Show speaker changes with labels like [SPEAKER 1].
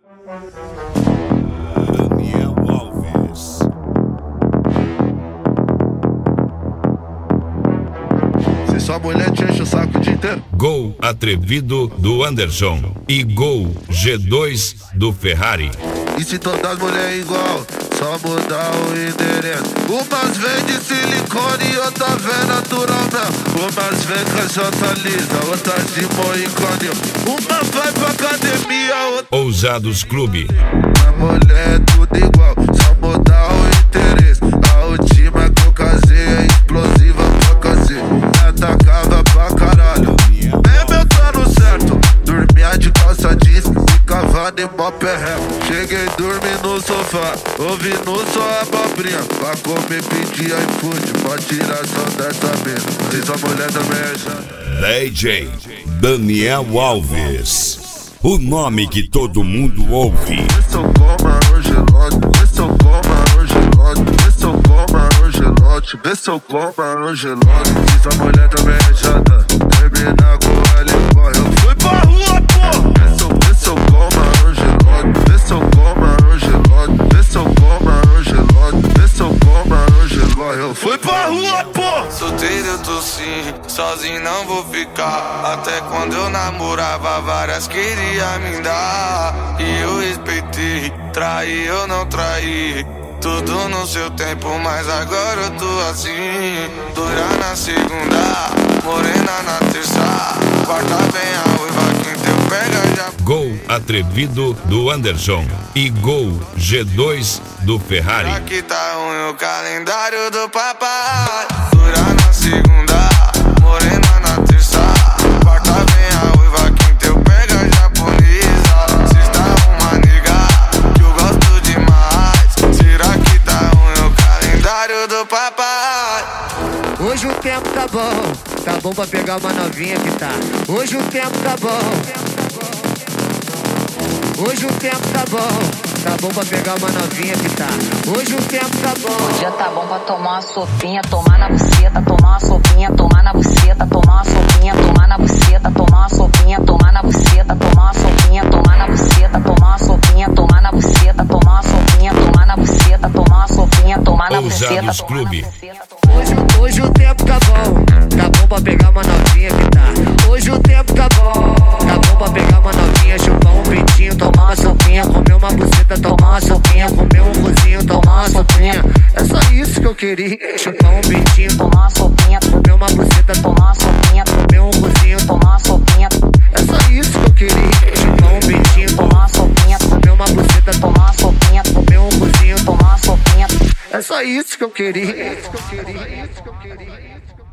[SPEAKER 1] Daniel Alves.
[SPEAKER 2] Se sua mulher te enche o saco o dia inteiro.
[SPEAKER 1] Gol atrevido do Anderson e gol G2 do Ferrari.
[SPEAKER 2] E se todas as mulheres igual, só mudar o endereço. Umas vem de silicone e outras vem natural mesmo. Umas vem com a janta lisa, outras de moicone. Uma vai pra academia, outra...
[SPEAKER 1] Ousados Clube.
[SPEAKER 2] A mulher é tudo igual, só mudar o interesse. A última que eu casei é explosiva pra cacete. Me atacava pra caralho. Mesmo eu tô no certo, dormia de calça jeans e cavando em mopé rap. Cheguei dormir no sofá, ouvindo só abobrinha. Pra comer pedir iFood, pra tirar só dessa mina. E sua mulher também é chata.
[SPEAKER 1] DJ Daniel Alves. O nome que todo mundo ouve.
[SPEAKER 2] Vê se eu como angelote, vê se eu como angelote, vê se eu como angelote, vê se eu como angelote. E sua mulher também é chata, termina com ela e corre. Eu fui pra rua, pô! Vê se eu como angelote, vê se eu como angelote, vê se eu como angelote, vê se eu como angelote. Eu fui pra rua, pô!
[SPEAKER 3] Solteiro eu tô sim, sozinho não vou ficar. Até quando eu namorava, várias queria me dar. E eu respeitei, traí eu não traí. Tudo no seu tempo, mas agora eu tô assim. Dura na segunda, morena na terça. Quarta vem a uiva, quem teu pega já.
[SPEAKER 1] Gol atrevido do Anderson e gol G2 do Ferrari.
[SPEAKER 3] Aqui tá ruim o calendário do papai. Dura na segunda, morena na terça. Quarta vem a uiva, quem teu pega japonesa. Se está uma nega que eu gosto demais. Será que tá ruim o calendário do papai?
[SPEAKER 4] Hoje o tempo tá bom pra pegar uma novinha que tá. Hoje o tempo tá bom. Hoje o tempo tá bom pra pegar uma novinha que tá. Hoje o tempo tá bom.
[SPEAKER 5] O dia tá bom pra tomar uma sopinha, tomar na buceta, tomar uma sopinha, tomar na buceta, tomar uma sopinha, tomar na buceta, tomar uma sopinha, tomar na buceta, tomar uma sopinha, tomar na buceta, tomar uma sopinha, tomar na buceta, tomar uma sopinha, tomar na buceta, tomar uma sopinha, tomar na buceta.
[SPEAKER 1] Ousados Clube.
[SPEAKER 4] Hoje o tempo tá bom pra pegar uma novinha que tá. Hoje o tempo tá bom pra pegar uma novinha, chupar um peitinho, tomar uma sopinha, comer uma buceta, tomar uma sopinha, comer um cozinho, tomar uma sopinha. É só isso que eu queria, chupar um peitinho, tomar uma sopinha, comer uma buceta, tomar uma sopinha, comer um cozinho, tomar uma sopinha. É só isso que eu queria, chupar um peitinho, tomar uma sopinha, comer uma buceta, tomar uma sopinha, comer um cozinho, tomar uma sopinha. É só isso que eu queria.